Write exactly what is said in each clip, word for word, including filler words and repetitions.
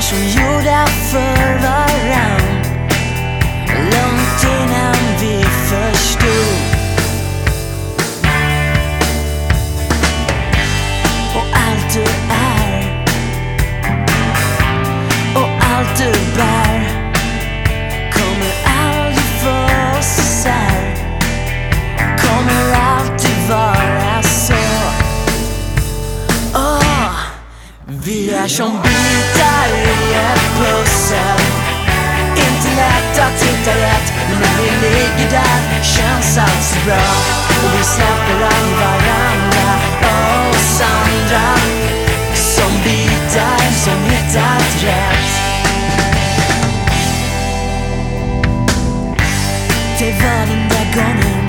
som gjorda för varann, långt innan vi förstod. Och allt du är och allt du bär kommer aldrig få oss isär, kommer alltid vara så. Åh, vi är som bitar i ett pussel, inte lätt att hitta rätt, men när vi ligger där känns allt så bra. Och vi släpper aldrig varandra, och oss andra, som bitar som hittat rätt. Det var den där gången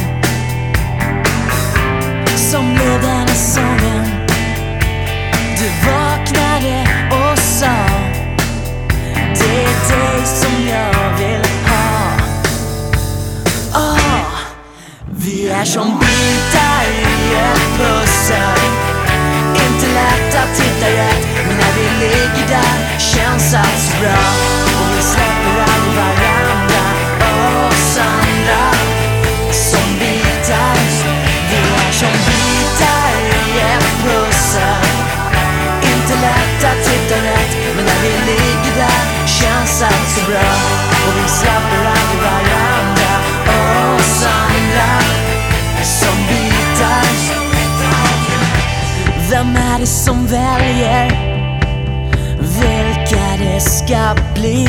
som blev den här sången. Du vaknade och sa: det är dig som jag vill ha. Åh, vi är som bitar i ett pussel, inte lätt att hitta rätt, men när vi ligger där känns allt så bra. Och vi släpper aldrig varandra, och oss andra, som bitar. Vi är som bitar i ett pussel, inte lätt att hitta rätt, men när vi ligger där känns allt så bra. Och vi släpper aldrig varandra, och oss andra, som bitar. Vem är det som väljer vilka det ska bli?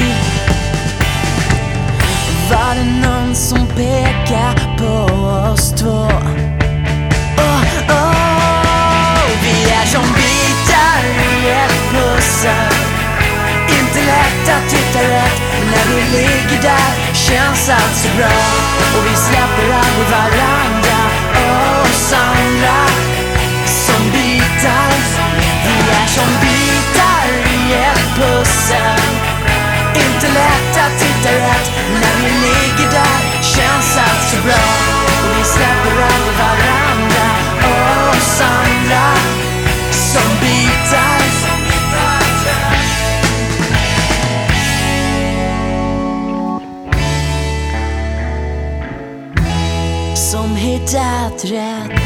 Var det någon som pekar på oss två? Oh, oh, vi är som bitar i ett pussel, inte lätt att hitta rätt, men när vi ligger där känns allt så bra. Och vi släpper aldrig varandra, och oss andra, som bitar. Vi är som bitar i ett pussel, inte lätt att hitta rätt, men när vi ligger där känns allt så bra. Och vi släpper aldrig varandra, och oss andra, som bitar. Som hittat rätt.